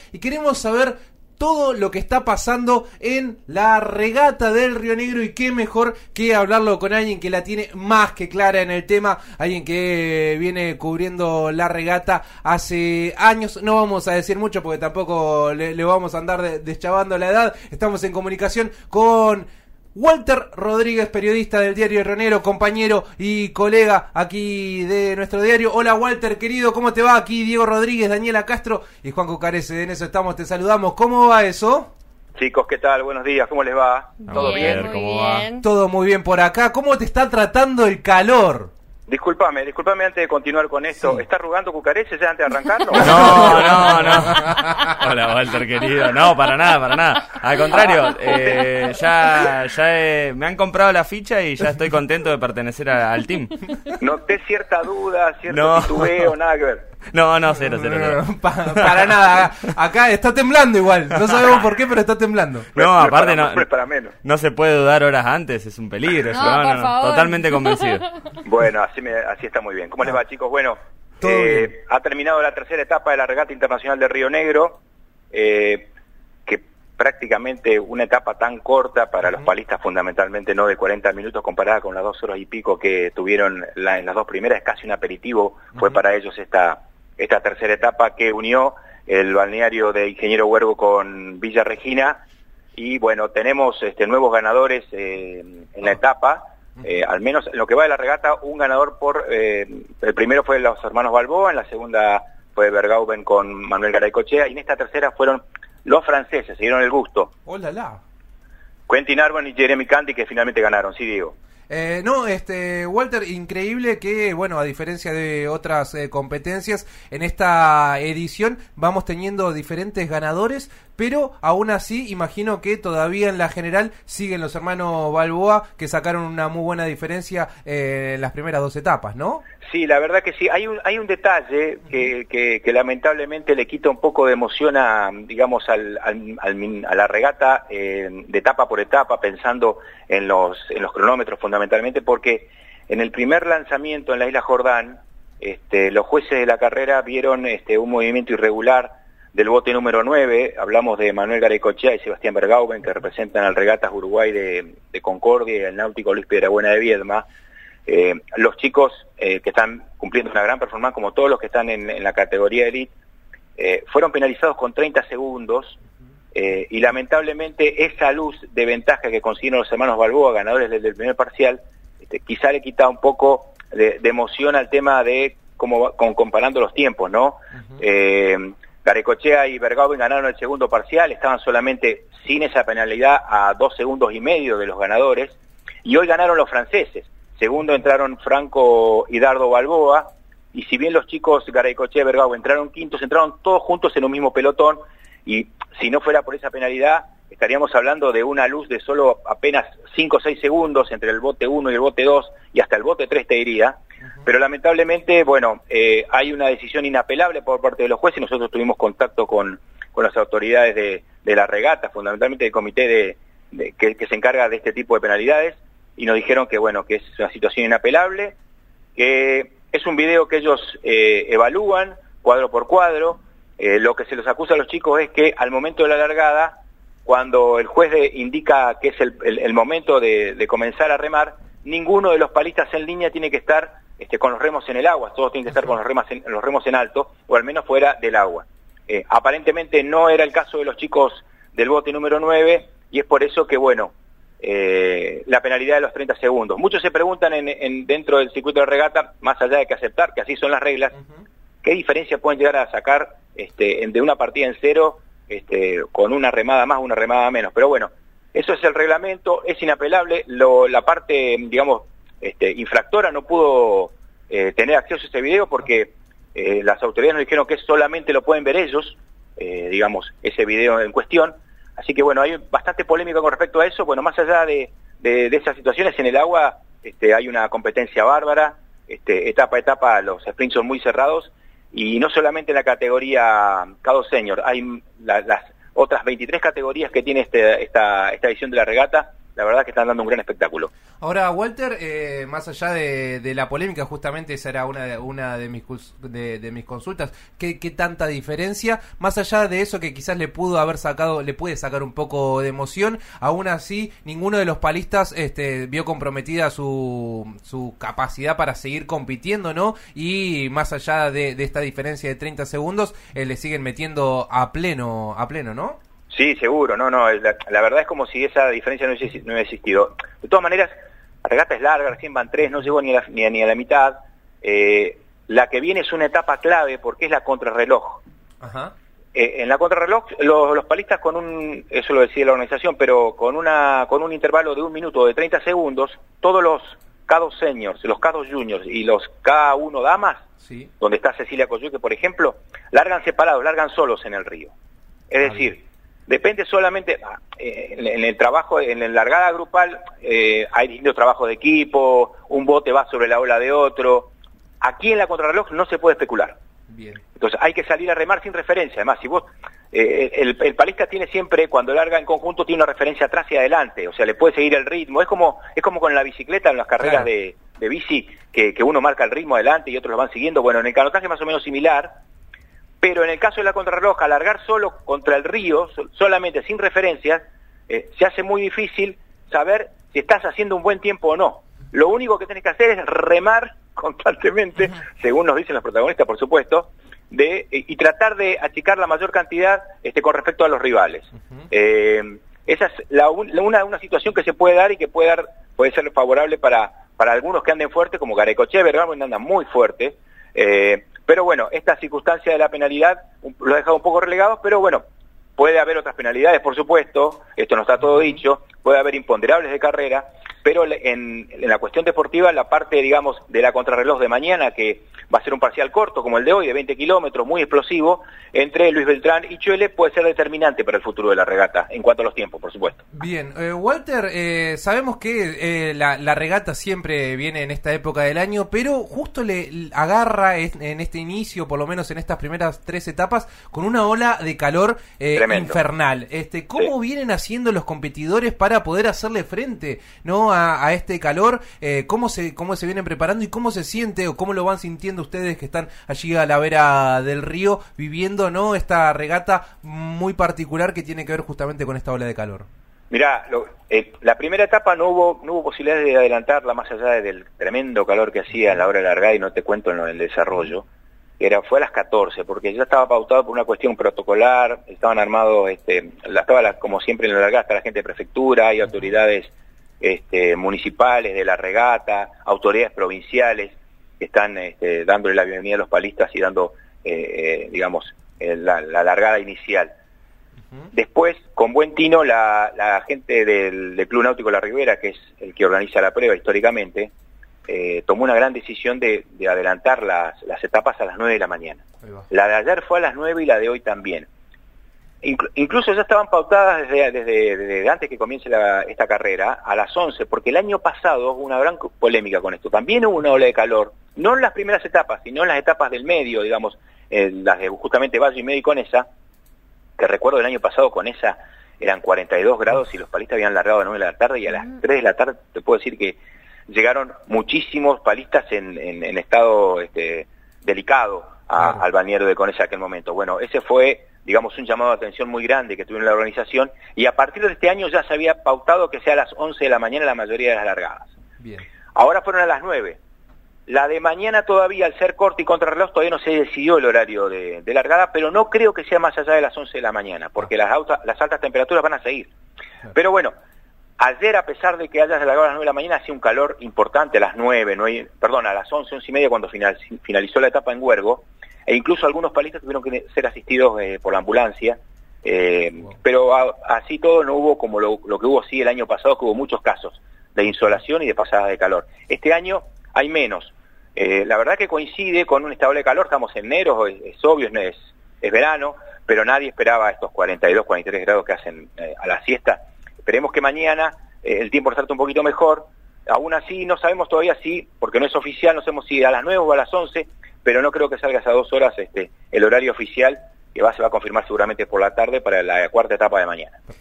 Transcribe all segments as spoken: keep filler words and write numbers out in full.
y queremos saber todo lo que está pasando en la regata del Río Negro, y qué mejor que hablarlo con alguien que la tiene más que clara en el tema, alguien que viene cubriendo la regata hace años. No vamos a decir mucho porque tampoco le, le vamos a andar de, deschavando la edad. Estamos en comunicación con Walter Rodríguez, periodista del diario Río Negro, compañero y colega aquí de nuestro diario. Hola Walter, querido, ¿cómo te va? Aquí Diego Rodríguez, Daniela Castro y Juan Cucarese. En eso estamos, te saludamos. ¿Cómo va eso? Chicos, ¿qué tal? Buenos días, ¿cómo les va? ¿Todo bien? bien? ¿Cómo va? Todo muy bien por acá. ¿Cómo te está tratando el calor? Disculpame, disculpame antes de continuar con esto. Sí. ¿Está arrugando Cucarese ya antes de arrancarlo? No, no, no. Hola, Walter, querido. No, para nada, para nada. Al contrario, eh, ya, ya he, me han comprado la ficha y ya estoy contento de pertenecer a, al team. Noté cierta duda, cierto no. titubeo, nada que ver. No, no, cero, cero, cero. No, pa, para nada. Acá está temblando igual. No sabemos por qué, pero está temblando. No, aparte no, no, para menos. no se puede dudar horas antes, es un peligro. No, no, por no, favor. Totalmente convencido. Bueno, así, me, así está muy bien. ¿Cómo les va, chicos? Bueno, eh, ha terminado la tercera etapa de la Regata Internacional de Río Negro, eh, que prácticamente una etapa tan corta para los palistas, fundamentalmente no de cuarenta minutos, comparada con las dos horas y pico que tuvieron la, en las dos primeras, casi un aperitivo, fue para ellos esta... esta tercera etapa que unió el balneario de Ingeniero Huergo con Villa Regina. Y bueno, tenemos este, nuevos ganadores eh, en la etapa, eh, al menos en lo que va de la regata, un ganador por, eh, el primero fue los hermanos Balboa, en la segunda fue Bergauben con Manuel Garaycochea, y en esta tercera fueron los franceses, se dieron el gusto. Hola, la. Quentin Arbon y Jeremy Candy, que finalmente ganaron, sí, Diego. Eh, no, este, Walter, increíble que, bueno, a diferencia de otras eh, competencias, en esta edición vamos teniendo diferentes ganadores, pero aún así imagino que todavía en la general siguen los hermanos Balboa, que sacaron una muy buena diferencia eh, en las primeras dos etapas, ¿no? Sí, la verdad que sí. Hay un hay un detalle que, que, que lamentablemente le quita un poco de emoción a, digamos, al, al, al a la regata eh, de etapa por etapa, pensando en los en los cronómetros fundamentalmente, porque en el primer lanzamiento en la isla Jordán, este, los jueces de la carrera vieron este, un movimiento irregular del bote número nueve, hablamos de Manuel Garaycochea y Sebastián Bergauben, que representan al Regatas Uruguay de, de Concordia y el náutico Luis Piedrabuena de Viedma. Eh, los chicos eh, que están cumpliendo una gran performance, como todos los que están en, en la categoría Elite, eh, fueron penalizados con treinta segundos, eh, y lamentablemente esa luz de ventaja que consiguieron los hermanos Balboa, ganadores del, del primer parcial, este, quizá le quita un poco de, de emoción al tema de cómo con, comparando los tiempos, ¿no? Uh-huh. eh, Garaycochea y Bergauben ganaron el segundo parcial, estaban solamente sin esa penalidad a dos segundos y medio de los ganadores, y hoy ganaron los franceses. Segundo entraron Franco y Dardo Balboa, y si bien los chicos Garaycochea y Bergauben entraron quintos, entraron todos juntos en un mismo pelotón, y si no fuera por esa penalidad, estaríamos hablando de una luz de solo apenas cinco o seis segundos entre el bote uno y el bote dos, y hasta el bote tres te diría. Uh-huh. Pero lamentablemente, bueno, eh, hay una decisión inapelable por parte de los jueces, y nosotros tuvimos contacto con, con las autoridades de, de la regata, fundamentalmente el comité de, de, que, que se encarga de este tipo de penalidades, y nos dijeron que bueno, que es una situación inapelable, que es un video que ellos eh, evalúan cuadro por cuadro. Eh, lo que se les acusa a los chicos es que al momento de la largada, cuando el juez de, indica que es el, el, el momento de, de comenzar a remar, ninguno de los palistas en línea tiene que estar este, con los remos en el agua, todos tienen que estar con los remos en, los remos en alto, o al menos fuera del agua. Eh, aparentemente no era el caso de los chicos del bote número nueve, y es por eso que bueno, Eh, la penalidad de los treinta segundos. Muchos se preguntan en, en, dentro del circuito de regata, más allá de que aceptar que así son las reglas, uh-huh. ¿qué diferencia pueden llegar a sacar este, de una partida en cero este, con una remada más o una remada menos? Pero bueno, eso es el reglamento, es inapelable. Lo, la parte, digamos, este, infractora no pudo eh, tener acceso a ese video porque eh, las autoridades nos dijeron que solamente lo pueden ver ellos, eh, digamos, ese video en cuestión. Así que bueno, hay bastante polémica con respecto a eso. Bueno, más allá de, de, de esas situaciones, en el agua este, hay una competencia bárbara, este, etapa a etapa los sprints son muy cerrados, y no solamente en la categoría K dos Senior, hay la, las otras veintitrés categorías que tiene este, esta, esta edición de la regata, la verdad que están dando un gran espectáculo. Ahora, Walter, eh, más allá de, de la polémica, justamente esa era una de, una de mis de, de mis consultas, ¿qué, qué tanta diferencia? Más allá de eso que quizás le pudo haber sacado, le puede sacar un poco de emoción, aún así ninguno de los palistas este, vio comprometida su, su capacidad para seguir compitiendo, ¿no? Y más allá de, de esta diferencia de treinta segundos, eh, le siguen metiendo a pleno, a pleno, ¿no? Sí, seguro, no, no, la, la verdad es como si esa diferencia no hubiese, no hubiese existido. De todas maneras, la regata es larga, recién van tres, no llegó ni a la, ni a, ni a la mitad. Eh, la que viene es una etapa clave porque es la contrarreloj. Ajá. Eh, en la contrarreloj, los, los palistas con un, eso lo decía la organización, pero con una con un intervalo de un minuto de treinta segundos, todos los K dos seniors, los K dos juniors y los K uno damas, sí, donde está Cecilia Coyuque, por ejemplo, largan separados, largan solos en el río. Es ah, decir, bien. Depende solamente, eh, en, en el trabajo, en la largada grupal, eh, hay distintos trabajos de equipo, un bote va sobre la ola de otro. Aquí en la contrarreloj no se puede especular. Bien. Entonces hay que salir a remar sin referencia. Además, si vos, eh, el, el palista tiene siempre, cuando larga en conjunto, tiene una referencia atrás y adelante. O sea, le puede seguir el ritmo. Es como es como con la bicicleta en las carreras, claro, de, de bici, que, que uno marca el ritmo adelante y otros lo van siguiendo. Bueno, en el canotaje es más o menos similar. Pero en el caso de la contrarreloj, alargar solo contra el río, solamente sin referencias, eh, se hace muy difícil saber si estás haciendo un buen tiempo o no. Lo único que tenés que hacer es remar constantemente, uh-huh, según nos dicen los protagonistas, por supuesto, de eh, y tratar de achicar la mayor cantidad este, con respecto a los rivales. Uh-huh. Eh, esa es la, una, una situación que se puede dar y que puede dar puede ser favorable para, para algunos que anden fuerte, como Garecoche, ¿verdad? Andan muy fuerte. Eh, Pero bueno, esta circunstancia de la penalidad lo ha dejado un poco relegados, pero bueno, puede haber otras penalidades, por supuesto, esto no está todo dicho, puede haber imponderables de carrera, pero en, en la cuestión deportiva, la parte, digamos, de la contrarreloj de mañana, que va a ser un parcial corto, como el de hoy, de veinte kilómetros, muy explosivo, entre Luis Beltrán y Chuele, puede ser determinante para el futuro de la regata, en cuanto a los tiempos, por supuesto. Bien, eh, Walter, eh, sabemos que eh, la, la regata siempre viene en esta época del año, pero justo le agarra en, en este inicio, por lo menos en estas primeras tres etapas, con una ola de calor eh, infernal. Este, ¿Cómo sí. vienen haciendo los competidores para poder hacerle frente, ¿no? A, a este calor, eh, cómo se cómo se vienen preparando y cómo se siente o cómo lo van sintiendo ustedes que están allí a la vera del río viviendo, ¿no? Esta regata muy particular que tiene que ver justamente con esta ola de calor. Mirá, lo, eh, la primera etapa no hubo no hubo posibilidades de adelantarla más allá del tremendo calor que hacía en la hora de largada, y no te cuento en el desarrollo. Era, fue a las catorce, porque ya estaba pautado por una cuestión protocolar, estaban armados, este, la, estaba la, como siempre en la largada está la gente de prefectura, hay autoridades este, municipales de la regata, autoridades provinciales que están este, dándole la bienvenida a los palistas y dando, eh, eh, digamos, eh, la, la largada inicial. Uh-huh. Después, con buen tino, la, la gente del, del Club Náutico La Ribera, que es el que organiza la prueba históricamente, Eh, tomó una gran decisión de, de adelantar las, las etapas a las nueve de la mañana. La de ayer fue a las nueve y la de hoy también. Inclu incluso ya estaban pautadas desde, desde, desde antes que comience la, esta carrera, a las once, porque el año pasado hubo una gran polémica con esto. También hubo una ola de calor, no en las primeras etapas, sino en las etapas del medio, digamos, en las de justamente Valle y Medio y Conesa, que recuerdo el año pasado Conesa eran cuarenta y dos grados y los palistas habían largado a las nueve de la tarde, y a las tres de la tarde te puedo decir que llegaron muchísimos palistas en, en, en estado este, delicado a, claro. al balneario de Conesa en aquel momento. Bueno, ese fue, digamos, un llamado de atención muy grande que tuvieron la organización, y a partir de este año ya se había pautado que sea a las once de la mañana la mayoría de las largadas. Bien. Ahora fueron a las nueve. La de mañana todavía, al ser corte y contrarreloj, todavía no se decidió el horario de, de largada, pero no creo que sea más allá de las once de la mañana, porque ah. las, alta, las altas temperaturas van a seguir. Claro. Pero bueno, ayer, a pesar de que haya largado a las nueve de la mañana, hacía un calor importante a las nueve, nueve perdón, a las once, once y media, cuando final, finalizó la etapa en Huergo, e incluso algunos palistas tuvieron que ser asistidos eh, por la ambulancia, eh, wow. pero a, así todo no hubo como lo, lo que hubo sí el año pasado, que hubo muchos casos de insolación y de pasadas de calor. Este año hay menos. Eh, la verdad que coincide con un estado de calor, estamos en enero, es, es obvio, es, es verano, pero nadie esperaba estos cuarenta y dos, cuarenta y tres grados que hacen eh, a la siesta. Esperemos que mañana eh, el tiempo trate un poquito mejor. Aún así no sabemos todavía si, porque no es oficial, no sabemos si a las nueve o a las once, pero no creo que salga a dos horas este, el horario oficial, que va, se va a confirmar seguramente por la tarde para la cuarta etapa de mañana. Perfecto.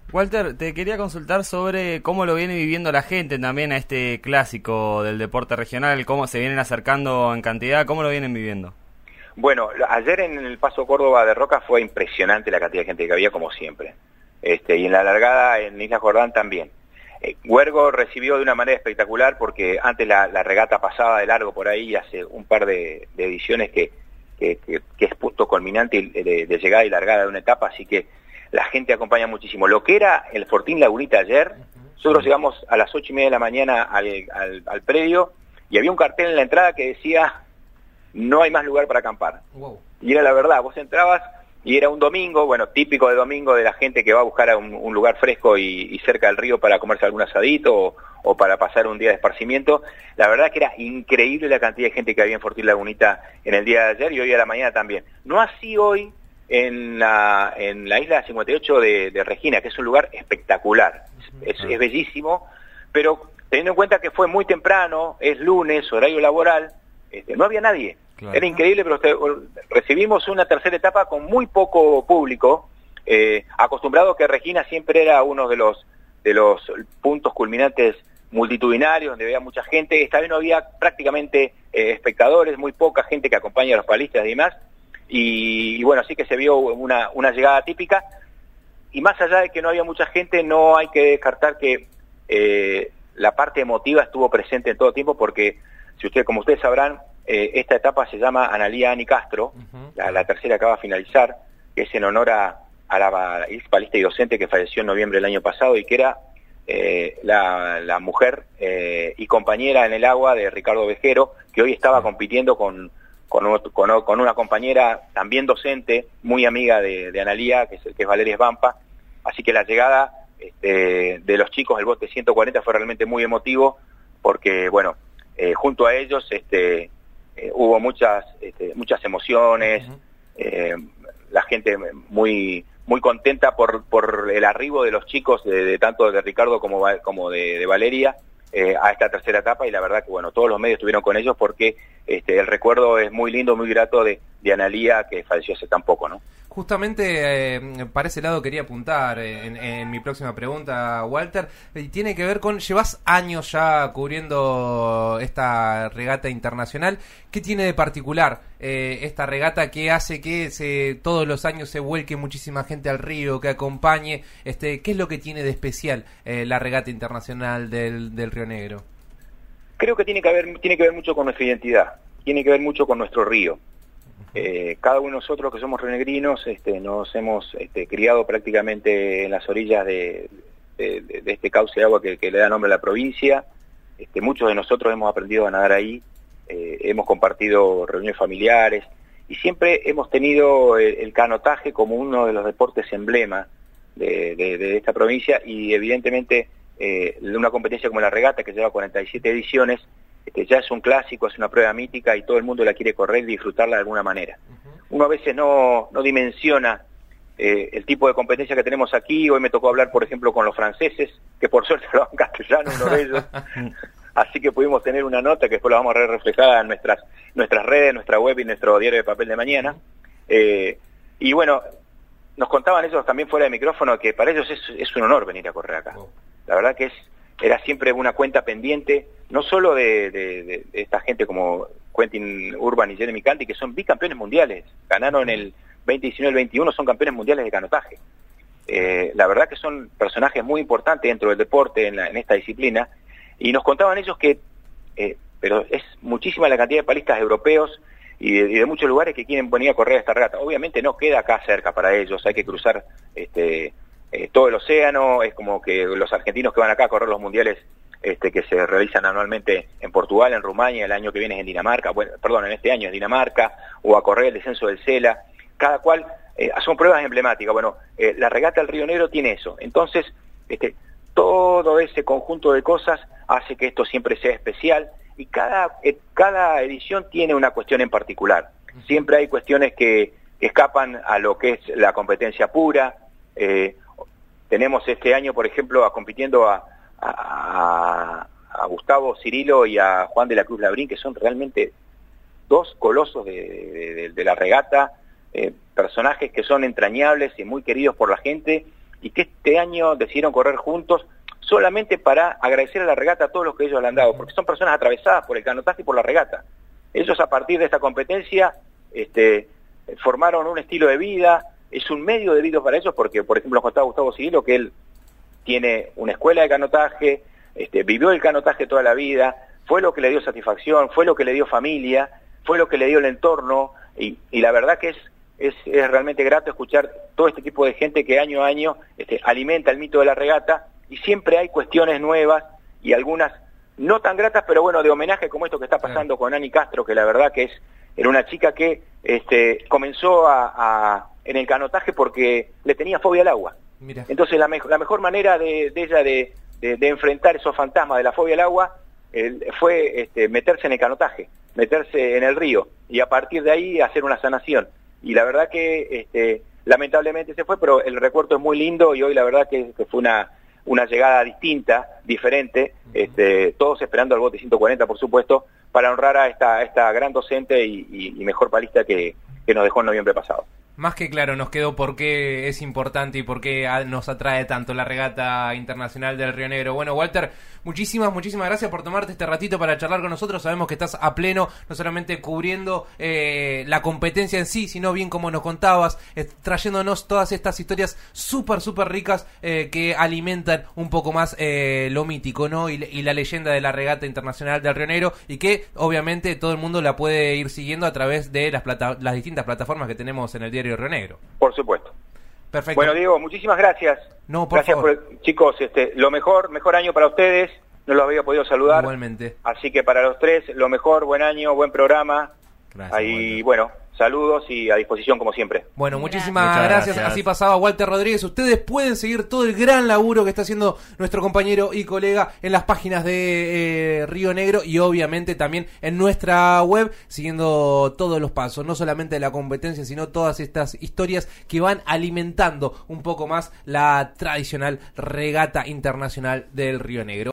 Walter, te quería consultar sobre cómo lo viene viviendo la gente también a este clásico del deporte regional, cómo se vienen acercando en cantidad, cómo lo vienen viviendo. Bueno, ayer en el Paso Córdoba de Roca fue impresionante la cantidad de gente que había, como siempre. Este, y en la largada en Isla Jordán también. Eh, Huergo recibió de una manera espectacular porque antes la, la regata pasaba de largo por ahí hace un par de, de ediciones que, que, que, que es punto culminante de, de llegada y largada de una etapa, así que la gente acompaña muchísimo. Lo que era el Fortín Lagunita ayer, nosotros llegamos a las ocho y media de la mañana al, al, al predio y había un cartel en la entrada que decía no hay más lugar para acampar. Wow. Y era la verdad, vos entrabas y era un domingo, bueno, típico de domingo de la gente que va a buscar a un, un lugar fresco y, y cerca del río para comerse algún asadito o, o para pasar un día de esparcimiento. La verdad que era increíble la cantidad de gente que había en Fortín Lagunita en el día de ayer y hoy a la mañana también. No así hoy en la, en la isla cincuenta y ocho de, de Regina, que es un lugar espectacular, es, es bellísimo, pero teniendo en cuenta que fue muy temprano, es lunes, horario laboral, este, no había nadie. Claro. Era increíble, pero te, recibimos una tercera etapa con muy poco público, eh, acostumbrado que Regina siempre era uno de los de los puntos culminantes multitudinarios, donde había mucha gente. Esta vez no había prácticamente eh, espectadores, muy poca gente que acompaña a los palistas y demás, y, y bueno, así que se vio una, una llegada típica, y más allá de que no había mucha gente, no hay que descartar que eh, la parte emotiva estuvo presente en todo tiempo, porque si ustedes, como ustedes sabrán, Eh, esta etapa se llama Analía Ani Castro, uh-huh. la, la tercera acaba de finalizar, que es en honor a, a la ex palista y docente que falleció en noviembre del año pasado y que era eh, la, la mujer eh, y compañera en el agua de Ricardo Vejero, que hoy estaba compitiendo con, con, con, con una compañera también docente, muy amiga de, de Analía, que es, que es Valeria Svampa. Así que la llegada este, de los chicos del bote ciento cuarenta fue realmente muy emotivo, porque bueno, eh, junto a ellos este Eh, hubo muchas este, muchas emociones, uh-huh. eh, la gente muy muy contenta por por el arribo de los chicos, de, de tanto de Ricardo como, como de, de Valeria, eh, a esta tercera etapa, y la verdad que bueno, todos los medios estuvieron con ellos porque este, el recuerdo es muy lindo, muy grato de, de Analía, que falleció hace tan poco, ¿no? Justamente eh, para ese lado quería apuntar eh, en, en mi próxima pregunta, Walter, y tiene que ver con, llevas años ya cubriendo esta regata internacional. ¿Qué tiene de particular eh, esta regata que hace que se, todos los años se vuelque muchísima gente al río, que acompañe? Este, ¿qué es lo que tiene de especial eh, la regata internacional del, del Río Negro? Creo que tiene que ver, tiene que ver mucho con nuestra identidad, tiene que ver mucho con nuestro río. Eh, cada uno de nosotros que somos rionegrinos este, nos hemos este, criado prácticamente en las orillas de, de, de, de este cauce de agua que, que le da nombre a la provincia. Este, muchos de nosotros hemos aprendido a nadar ahí, eh, hemos compartido reuniones familiares y siempre hemos tenido el, el canotaje como uno de los deportes emblema de, de, de esta provincia, y evidentemente eh, una competencia como la regata, que lleva cuarenta y siete ediciones, Este, ya es un clásico, es una prueba mítica y todo el mundo la quiere correr y disfrutarla de alguna manera. Uh-huh. Uno a veces no, no dimensiona eh, el tipo de competencia que tenemos aquí. Hoy me tocó hablar, por ejemplo, con los franceses, que por suerte hablaban castellano, uno de ellos. Así que pudimos tener una nota que después la vamos a ver reflejada en nuestras, nuestras redes, nuestra web y nuestro diario de papel de mañana. Eh, y bueno, nos contaban ellos también fuera de micrófono que para ellos es, es un honor venir a correr acá. Uh-huh. La verdad que es era siempre una cuenta pendiente, no solo de, de, de, de esta gente como Quentin Urban y Jeremy Canty, que son bicampeones mundiales, ganaron el veinte diecinueve el veintiuno, son campeones mundiales de canotaje. Eh, la verdad que son personajes muy importantes dentro del deporte, en, la, en esta disciplina, y nos contaban ellos que, eh, pero es muchísima la cantidad de palistas europeos y de, y de muchos lugares que quieren venir a correr esta regata. Obviamente no queda acá cerca para ellos, hay que cruzar este Eh, todo el océano. Es como que los argentinos que van acá a correr los mundiales este, que se realizan anualmente en Portugal, en Rumania, el año que viene es en Dinamarca, bueno, perdón, en este año es Dinamarca, o a correr el descenso del Sela, cada cual, eh, son pruebas emblemáticas. Bueno, eh, la regata del Río Negro tiene eso, entonces este, todo ese conjunto de cosas hace que esto siempre sea especial, y cada, eh, cada edición tiene una cuestión en particular. Siempre hay cuestiones que, que escapan a lo que es la competencia pura. eh, Tenemos este año, por ejemplo, a, compitiendo a, a, a Gustavo Cirilo y a Juan de la Cruz Labrín, que son realmente dos colosos de, de, de, de la regata, eh, personajes que son entrañables y muy queridos por la gente, y que este año decidieron correr juntos solamente para agradecer a la regata a todos los que ellos le han dado, porque son personas atravesadas por el canotaje y por la regata. Ellos a partir de esta competencia este, formaron un estilo de vida, es un medio de vida para ellos, porque por ejemplo nos contaba Gustavo Cirilo que él tiene una escuela de canotaje, este, vivió el canotaje toda la vida, fue lo que le dio satisfacción, fue lo que le dio familia, fue lo que le dio el entorno, y, y la verdad que es, es, es realmente grato escuchar todo este tipo de gente que año a año este, alimenta el mito de la regata, y siempre hay cuestiones nuevas y algunas no tan gratas, pero bueno, de homenaje como esto que está pasando con Ani Castro, que la verdad que es era una chica que este, comenzó a, a, en el canotaje porque le tenía fobia al agua. Mira. Entonces la, me la mejor manera de, de ella de, de, de enfrentar esos fantasmas de la fobia al agua eh, fue este, meterse en el canotaje, meterse en el río y a partir de ahí hacer una sanación. Y la verdad que este, lamentablemente se fue, pero el recuerdo es muy lindo y hoy la verdad que, que fue una... una llegada distinta, diferente, este, todos esperando al bote ciento cuarenta, por supuesto, para honrar a esta, a esta gran docente y, y, y mejor palista que, que nos dejó en noviembre pasado. Más que claro nos quedó por qué es importante y por qué nos atrae tanto la regata internacional del Río Negro. Bueno, Walter, muchísimas, muchísimas gracias por tomarte este ratito para charlar con nosotros. Sabemos que estás a pleno, no solamente cubriendo eh, la competencia en sí, sino bien como nos contabas, eh, trayéndonos todas estas historias súper, súper ricas eh, que alimentan un poco más eh, lo mítico, ¿no? Y, y la leyenda de la regata internacional del Río Negro, y que obviamente todo el mundo la puede ir siguiendo a través de las, plata las distintas plataformas que tenemos en el diario Río Negro. Por supuesto. Perfecto. Bueno, Diego, muchísimas gracias. No, por gracias favor. por, chicos, este, lo mejor, mejor año para ustedes. No los había podido saludar. Igualmente. Así que para los tres, lo mejor, buen año, buen programa. Gracias. Ahí, bueno, saludos y a disposición como siempre. Bueno, muchísimas Muchas gracias. gracias. Así pasaba Walter Rodríguez. Ustedes pueden seguir todo el gran laburo que está haciendo nuestro compañero y colega en las páginas de eh, Río Negro y obviamente también en nuestra web, siguiendo todos los pasos, no solamente de la competencia, sino todas estas historias que van alimentando un poco más la tradicional regata internacional del Río Negro.